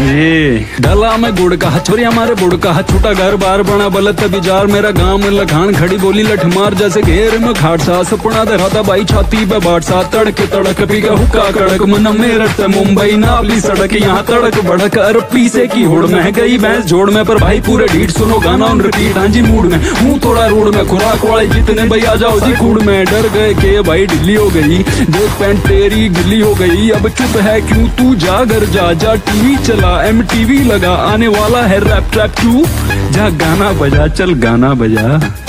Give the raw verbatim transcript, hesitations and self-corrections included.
ये डला में गुड़ का छोरी हमारे बुड़ का छोटा घर बार बना बलत बिजार मेरा गांव में लखान खड़ी बोली लठमार जैसे घेर में खाट सा सपना दराता बाई छाती पे बाट सा तड़के तड़क पी का हुक्का कड़क मन मेरठ मुंबई नावली सड़क यहाँ तड़क भड़क अर पीसे की होड़ में गई भैंस जोड़ में पर भाई पूरे ढीठ सुनो गाना उन रिपीट हाँ जी मूड में हूँ थोड़ा रोड में खुराक वाले जितने भाई आ जाओ जी कूड़ में डर गए के भाई ढिल्ली हो गई देख पैंट तेरी गिल्ली हो गई अब चुप है क्यों तू जा घर जा जा टीवी चला एम टीवी लगा आने वाला है रैप ट्रैप क्यों जा गाना बजा चल गाना बजा।